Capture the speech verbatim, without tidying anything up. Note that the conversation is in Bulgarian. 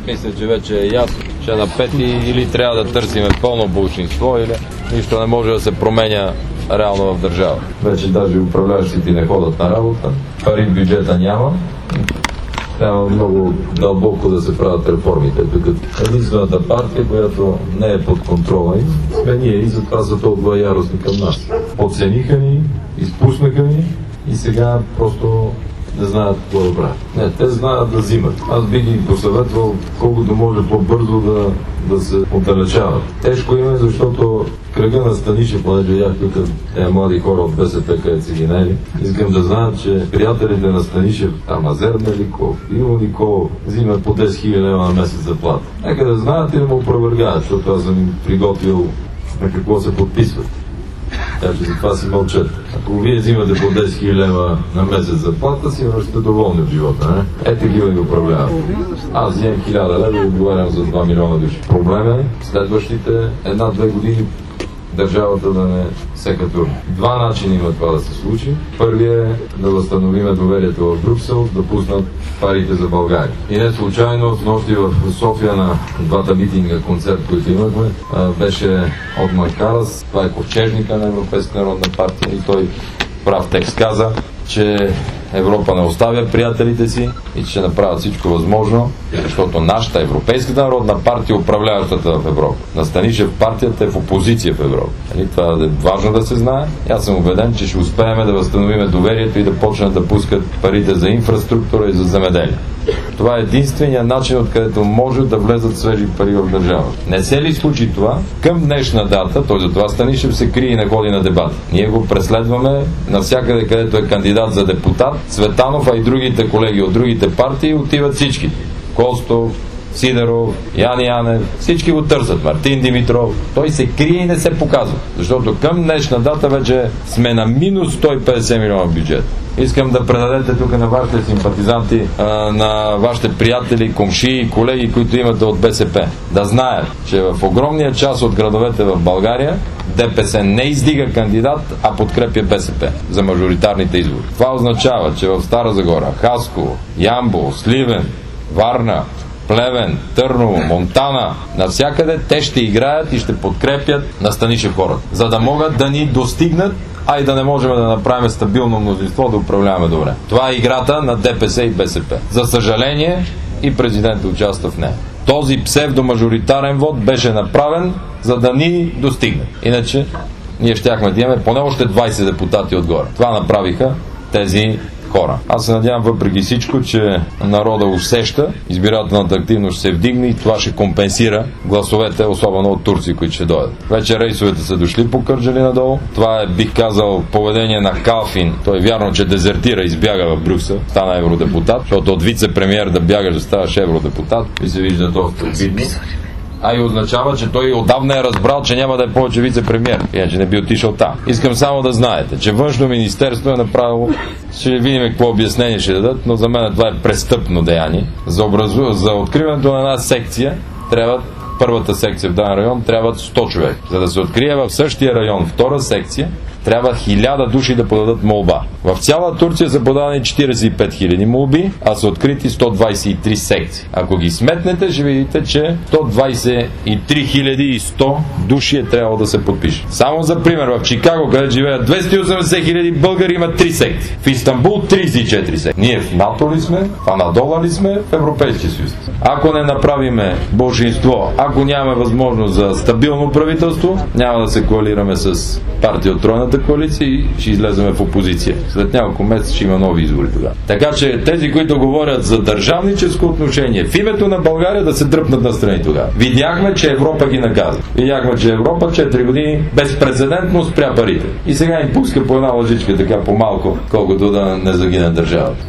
Мисля, че вече е ясно, че на пети или трябва да търсиме пълно болшинство, или нищо не може да се променя реално в държава. Вече даже управляващите не ходят на работа, пари в бюджета няма. Трябва много дълбоко да се правят реформите. Единствената партия, която не е под контрола им, сме ние и затова са толкова яростни към нас. Подцениха ни, изпуснаха ни и сега просто не знаят какво да правят. Не, те знаят да взимат. Аз бих ги посъветвал колкото може по-бързо да, да се отдалечават. Тежко им е, защото кръга на Станишев, понеже бях тук тези млади хора от БСП, където си ги наели, искам да знаят, че приятелите на Станишев, там Азер Меликов, Иво Николов, взимат по десет хиляди лева на месец заплата. Нека да знаят и да му опровергаят, защото аз съм им приготвил на какво се подписват. Така че за това си мълчат. Ако вие взимате по десет хиляди лева на месец заплата, си сте доволни от живота, не? Ете ги да управляват. Аз взимам хиляда лева и отговарям за два милиона души. Проблем е следващите една-две години държавата да не се катури. Два начина има това да се случи. Първият е да възстановиме доверието в Брюксел, да пуснат парите за България. И не случайно, с нощи в София на двата митинга, концерт, които имахме, беше от Макарас, това е ковчежника на Европейска народна партия и той прав текст каза, че Европа не оставя приятелите си и че ще направят всичко възможно, защото нашата Европейската народна партия управляващата в Европа. На Станишев партията е в опозиция в Европа. Нали? Това е важно да се знае. Аз съм убеден, че ще успеем да възстановим доверието и да почнат да пускат парите за инфраструктура и за земеделие. Това е единственият начин, откъдето може да влезат свежи пари в държавата. Не се ли случи това, към днешна дата, той за това Станишев се крие и не ходи на дебати. Ние го преследваме навсякъде, където е кандидат за депутат. Цветанов, а и другите колеги от другите партии отиват всички. Костов, Сидеров, Ян Янев, всички го търсят. Мартин Димитров. Той се крие и не се показва. Защото към днешна дата вече сме на минус сто и петдесет милиона бюджет. Искам да предадете тук на вашите симпатизанти, на вашите приятели, комшии и колеги, които имате от БСП. Да знаят, че в огромния част от градовете в България ДПС не издига кандидат, а подкрепя БСП за мажоритарните избори. Това означава, че в Стара Загора, Хасково, Ямбол, Сливен, Варна, Плевен, Търново, Монтана, навсякъде те ще играят и ще подкрепят на Станишев хората, за да могат да ни достигнат, а и да не можем да направим стабилно мнозинство, да управляваме добре. Това е играта на ДПС и БСП. За съжаление, и президентът участва в нея. Този псевдомажоритарен вод беше направен, за да ни достигне. Иначе ние щяхме да имаме поне още двайсет депутати отгоре. Това направиха тези хора. Аз се надявам въпреки всичко, че народа усеща, избирателната активност ще се вдигне и това ще компенсира гласовете, особено от турци, които ще дойдат. Вече рейсовете са дошли по Кърджали надолу. Това е, бих казал, поведение на Калфин. Той е вярно, че дезертира, избяга в Брюксел, стана евродепутат, защото от вице-премиер да бягаш да ставаш евродепутат и се вижда доста видно. А и означава, че той отдавна е разбрал, че няма да е повече вице-премиер. Иначе не би отишъл там. Искам само да знаете, че Външно министерство е направило, ще видим какво обяснение ще дадат, но за мен това е престъпно деяние. За, образу... за откриването на една секция трябва първата секция в даден район трябват сто човека. За да се открие в същия район втора секция, трябва хиляда души да подадат молба. В цяла Турция са подадени четирийсет и пет хиляди молби, а са открити сто двайсет и три секции. Ако ги сметнете, ще видите, че сто двайсет и три хиляди и сто души е трябвало да се подпишат. Само за пример, в Чикаго, където живеят двеста и осемдесет хиляди българи, има три секции. В Истанбул трийсет и четири секции. Ние в НАТО ли сме? В Анадола ли сме? В Европейския съюз. Ако не направиме болшинство, ако нямаме възможност за стабилно правителство, няма да се коалираме с партия от тройната коалиция и ще излеземе в опозиция. След няколко месеца ще има нови избори тогава. Така че тези, които говорят за държавническо отношение в името на България, да се дръпнат на страни тогава. Видяхме, че Европа ги наказва. Видяхме, че Европа четири години безпрецедентно спря парите. И сега им пуска по една лъжичка така по-малко, колкото да не загине държавата.